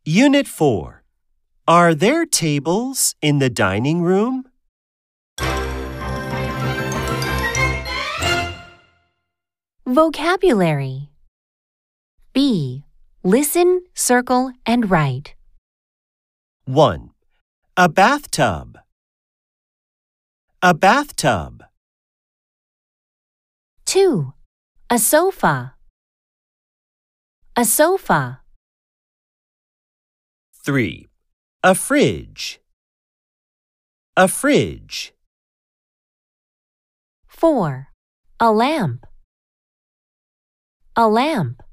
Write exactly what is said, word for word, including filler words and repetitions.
Unit four. Are there tables in the dining room? Vocabulary. B. Listen, circle, and write. one. A bathtub. A bathtub. two. A sofa. A sofa. three. A fridge. A fridge. four. A lamp. A lamp.